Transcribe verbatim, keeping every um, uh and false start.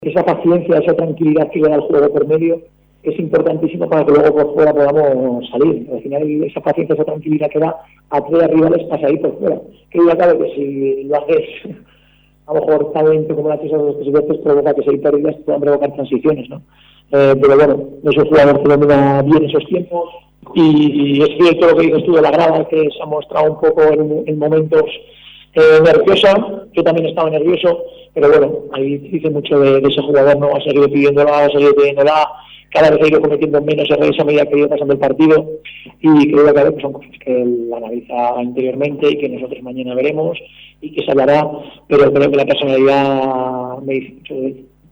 esa paciencia, esa tranquilidad que le da el juego por medio es importantísimo para que luego por fuera podamos salir. Al final esa paciencia, esa tranquilidad que da atrae a rivales para salir por fuera. Que ya claro que si lo haces a lo mejor tan lento como lo haces a los tres veces provoca que seis pérdidas puedan provocar transiciones, ¿no? Eh, pero bueno, es un jugador que domina bien esos tiempos y es cierto lo que dices tú de la grada, que se ha mostrado un poco en, en momentos eh, nerviosa. Yo también estaba nervioso, pero bueno, ahí dice mucho de, de ese jugador, ¿no? Ha seguido pidiéndola, ha seguido pidiéndola, cada vez ha ido cometiendo menos errores a medida que ha ido pasando el partido y creo que pues son cosas que él analiza interiormente y que nosotros mañana veremos y que se hablará, pero creo que la personalidad me dice mucho de él.